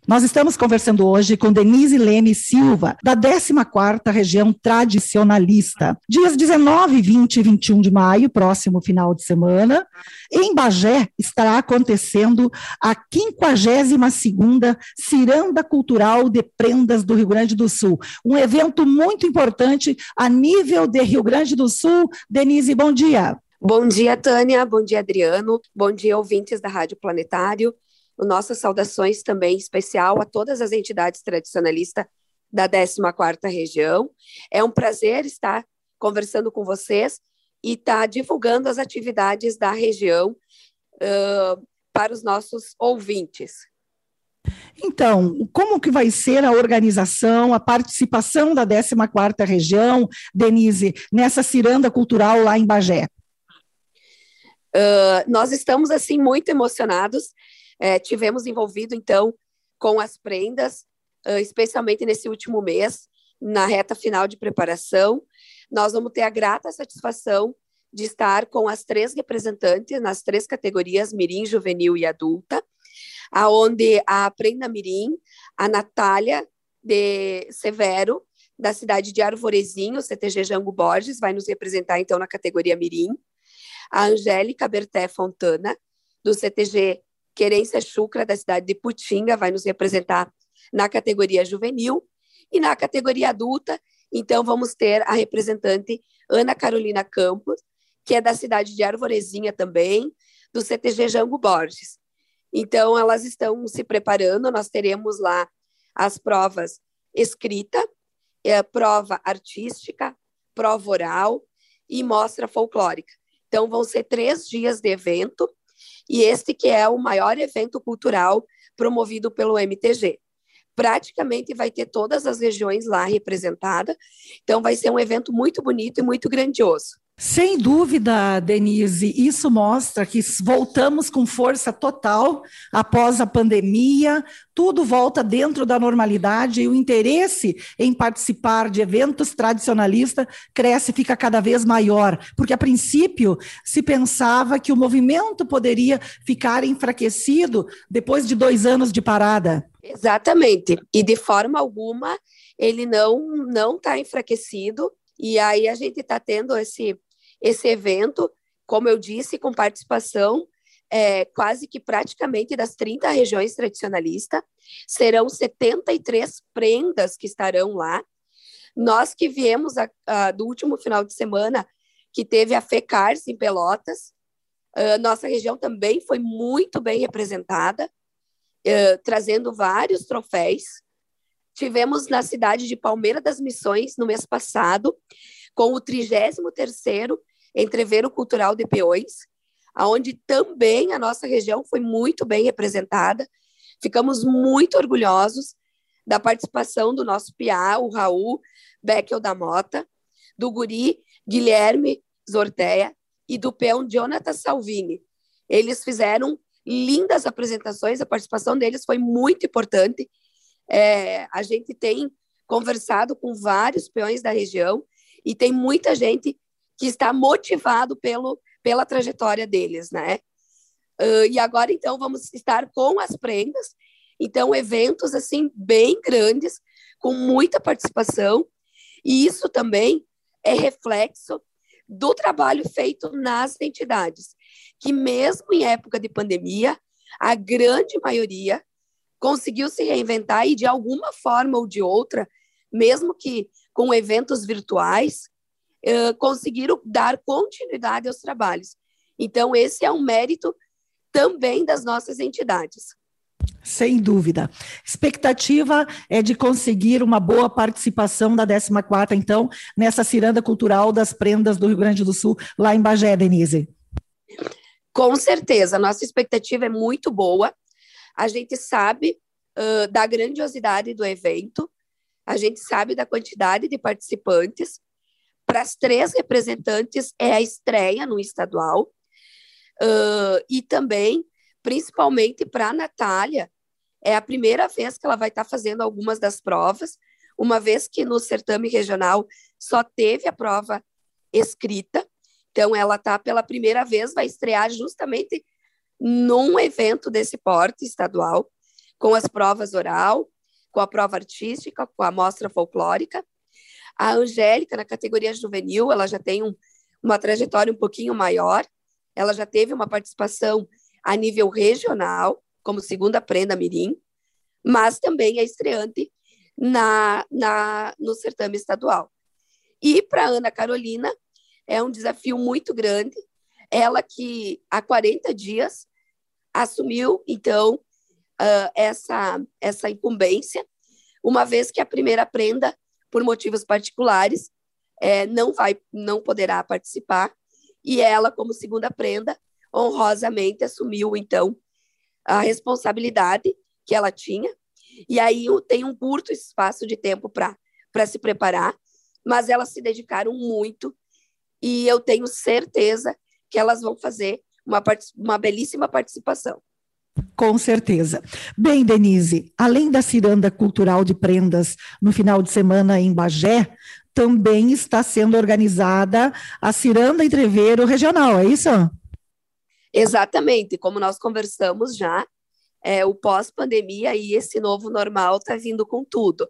Nós estamos conversando hoje com Denise Leme Silva, da 14ª Região Tradicionalista. Dias 19, 20 e 21 de maio, próximo final de semana, em Bagé estará acontecendo a 52ª Ciranda Cultural de Prendas do Rio Grande do Sul. Um evento muito importante a nível de Rio Grande do Sul. Denise, bom dia. Bom dia, Tânia. Bom dia, Adriano. Bom dia, ouvintes da Rádio Planetário. Nossas saudações também especial a todas as entidades tradicionalistas da 14ª Região. É um prazer estar conversando com vocês e estar divulgando as atividades da região para os nossos ouvintes. Então, como que vai ser a organização, a participação da 14ª Região, Denise, nessa ciranda cultural lá em Bagé? Nós estamos, assim, muito emocionados. Tivemos envolvido, então, com as prendas, especialmente nesse último mês, na reta final de preparação. Nós vamos ter a grata satisfação de estar com as 3 representantes nas 3 categorias, mirim, juvenil e adulta, aonde a prenda mirim, a Natália de Severo, da cidade de Arvorezinho, CTG Jango Borges, vai nos representar, então, na categoria mirim, a Angélica Berté Fontana, do CTG Querência Chucra, da cidade de Putinga, vai nos representar na categoria juvenil. E na categoria adulta, então, vamos ter a representante Ana Carolina Campos, que é da cidade de Arvorezinha também, do CTG Jango Borges. Então, elas estão se preparando, nós teremos lá as provas escrita, prova artística, prova oral e mostra folclórica. Então, vão ser 3 dias de evento, e este que é o maior evento cultural promovido pelo MTG. Praticamente vai ter todas as regiões lá representadas, então vai ser um evento muito bonito e muito grandioso. Sem dúvida, Denise, isso mostra que voltamos com força total após a pandemia, tudo volta dentro da normalidade e o interesse em participar de eventos tradicionalistas cresce e fica cada vez maior, porque a princípio se pensava que o movimento poderia ficar enfraquecido depois de 2 anos de parada. Exatamente, e de forma alguma ele não está enfraquecido, e aí a gente está tendo esse evento, como eu disse, com participação quase que praticamente das 30 regiões tradicionalistas. Serão 73 prendas que estarão lá. Nós que viemos do último final de semana, que teve a FECARS em Pelotas, nossa região também foi muito bem representada, trazendo vários troféus. Tivemos na cidade de Palmeira das Missões, no mês passado, com o 33º Entreveiro Cultural de Peões, onde também a nossa região foi muito bem representada. Ficamos muito orgulhosos da participação do nosso piá, o Raul Beckel da Mota, do guri Guilherme Zorteia e do peão Jonathan Salvini. Eles fizeram lindas apresentações, a participação deles foi muito importante. A gente tem conversado com vários peões da região e tem muita gente que está motivado pela trajetória deles, né? E agora, então, vamos estar com as prendas, então, eventos, assim, bem grandes, com muita participação, e isso também é reflexo do trabalho feito nas entidades, que mesmo em época de pandemia, a grande maioria conseguiu se reinventar e, de alguma forma ou de outra, mesmo que com eventos virtuais, conseguiram dar continuidade aos trabalhos. Então, esse é um mérito também das nossas entidades. Sem dúvida. Expectativa é de conseguir uma boa participação da 14ª, então, nessa ciranda cultural das prendas do Rio Grande do Sul, lá em Bagé, Denise. Com certeza, a nossa expectativa é muito boa. A gente sabe da grandiosidade do evento, a gente sabe da quantidade de participantes. Para as 3 representantes é a estreia no estadual, e também, principalmente para a Natália, é a primeira vez que ela vai estar fazendo algumas das provas, uma vez que no certame regional só teve a prova escrita, então ela pela primeira vez, vai estrear justamente num evento desse porte estadual, com as provas oral, com a prova artística, com a mostra folclórica. A Angélica, na categoria juvenil, ela já tem uma trajetória um pouquinho maior, ela já teve uma participação a nível regional, como segunda prenda mirim, mas também é estreante no certame estadual. E para a Ana Carolina, é um desafio muito grande, ela que há 40 dias assumiu, então, essa incumbência, uma vez que a primeira prenda, por motivos particulares, não poderá participar, e ela, como segunda prenda, honrosamente assumiu, então, a responsabilidade que ela tinha, e aí tem um curto espaço de tempo para se preparar, mas elas se dedicaram muito, e eu tenho certeza que elas vão fazer uma belíssima participação. Com certeza. Bem, Denise, além da ciranda cultural de prendas no final de semana em Bagé, também está sendo organizada a ciranda entreveiro regional, é isso? Exatamente, como nós conversamos já, o pós-pandemia e esse novo normal está vindo com tudo.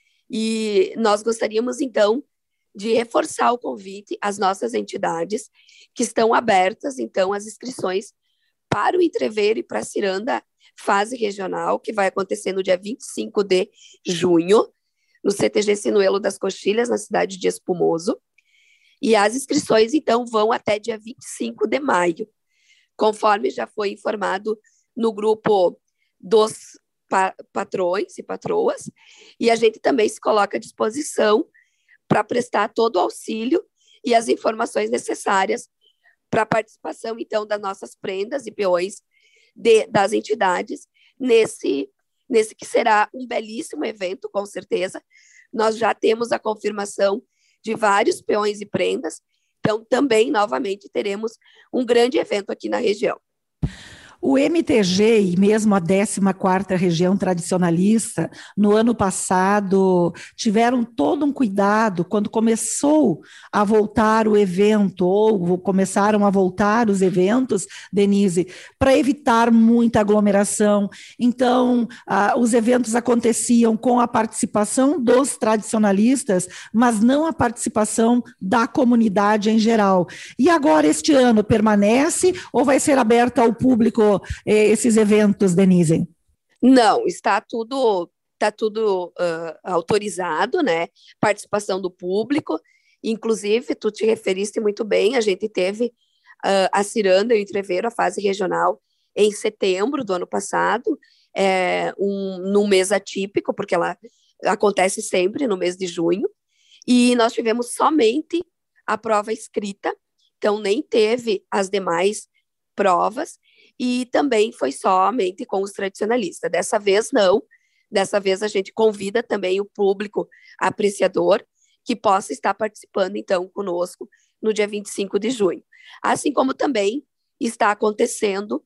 E nós gostaríamos, então, de reforçar o convite às nossas entidades que estão abertas, então, as inscrições para o entreveiro e para a ciranda fase regional, que vai acontecer no dia 25 de junho, no CTG Sinuelo das Coxilhas, na cidade de Espumoso. E as inscrições, então, vão até dia 25 de maio, conforme já foi informado no grupo dos patrões e patroas, e a gente também se coloca à disposição para prestar todo o auxílio e as informações necessárias para a participação, então, das nossas prendas e peões das entidades nesse que será um belíssimo evento, com certeza. Nós já temos a confirmação de vários peões e prendas, então também, novamente, teremos um grande evento aqui na região. O MTG e mesmo a 14ª Região Tradicionalista, no ano passado, tiveram todo um cuidado quando começou a voltar o evento, ou começaram a voltar os eventos, Denise, para evitar muita aglomeração. Então, os eventos aconteciam com a participação dos tradicionalistas, mas não a participação da comunidade em geral. E agora, este ano, permanece ou vai ser aberto ao público esses eventos, Denise? Não, está tudo autorizado, né? Participação do público. Inclusive, tu te referiste muito bem, a gente teve a ciranda e o entreveiro, a fase regional, em setembro do ano passado, num mês atípico, porque ela acontece sempre no mês de junho, e nós tivemos somente a prova escrita, então nem teve as demais provas, e também foi somente com os tradicionalistas. Dessa vez, não. Dessa vez, a gente convida também o público apreciador que possa estar participando, então, conosco no dia 25 de junho. Assim como também está acontecendo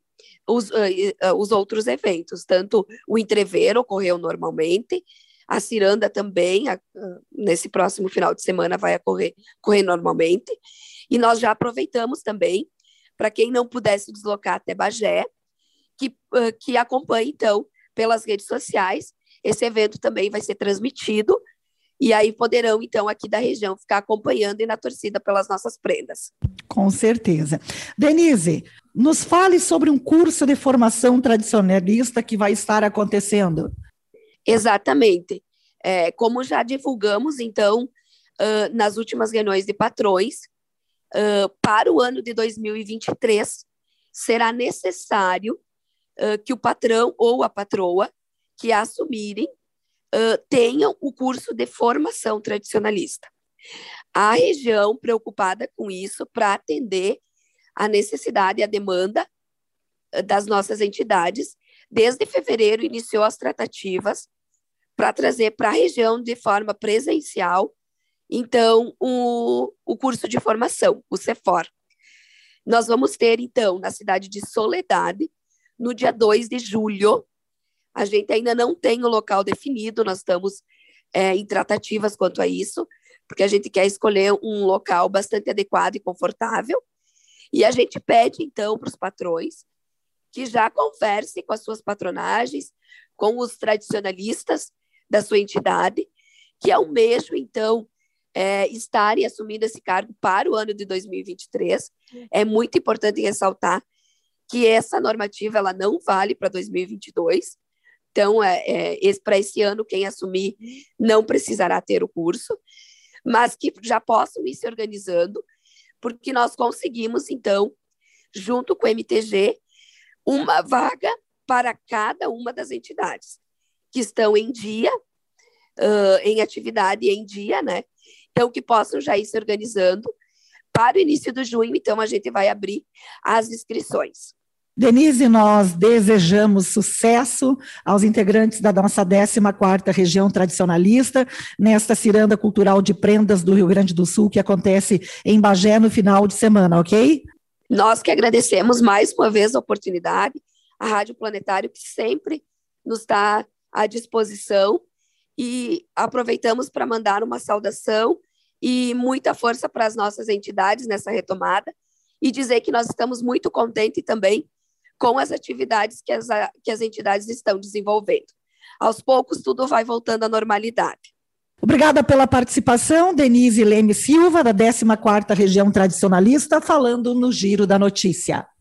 os outros eventos, tanto o entreveiro ocorreu normalmente, a ciranda também, nesse próximo final de semana, vai correr normalmente, e nós já aproveitamos também para quem não pudesse deslocar até Bagé, que acompanhe, então, pelas redes sociais. Esse evento também vai ser transmitido, e aí poderão, então, aqui da região, ficar acompanhando e na torcida pelas nossas prendas. Com certeza. Denise, nos fale sobre um curso de formação tradicionalista que vai estar acontecendo. Exatamente. Como já divulgamos, então, nas últimas reuniões de patrões, para o ano de 2023, será necessário que o patrão ou a patroa que assumirem tenham o curso de formação tradicionalista. A região preocupada com isso para atender a necessidade e a demanda das nossas entidades, desde fevereiro iniciou as tratativas para trazer para a região de forma presencial, então, o curso de formação, o CEFOR. Nós vamos ter, então, na cidade de Soledade, no dia 2 de julho. A gente ainda não tem o local definido, nós estamos em tratativas quanto a isso, porque a gente quer escolher um local bastante adequado e confortável. E a gente pede, então, para os patrões que já conversem com as suas patronagens, com os tradicionalistas da sua entidade, que almejam, então, estarem assumindo esse cargo para o ano de 2023. É muito importante ressaltar que essa normativa ela não vale para 2022. Então, para esse ano, quem assumir não precisará ter o curso, mas que já possam ir se organizando, porque nós conseguimos, então, junto com o MTG, uma vaga para cada uma das entidades que estão em dia, em atividade em dia, né? Então, que possam já ir se organizando para o início de junho. Então, a gente vai abrir as inscrições. Denise, nós desejamos sucesso aos integrantes da nossa 14ª Região Tradicionalista, nesta ciranda cultural de prendas do Rio Grande do Sul, que acontece em Bagé no final de semana, ok? Nós que agradecemos mais uma vez a oportunidade, a Rádio Planetário, que sempre nos está à disposição, e aproveitamos para mandar uma saudação e muita força para as nossas entidades nessa retomada, e dizer que nós estamos muito contentes também com as atividades que as entidades estão desenvolvendo. Aos poucos, tudo vai voltando à normalidade. Obrigada pela participação, Denise Leme Silva, da 14ª Região Tradicionalista, falando no Giro da Notícia.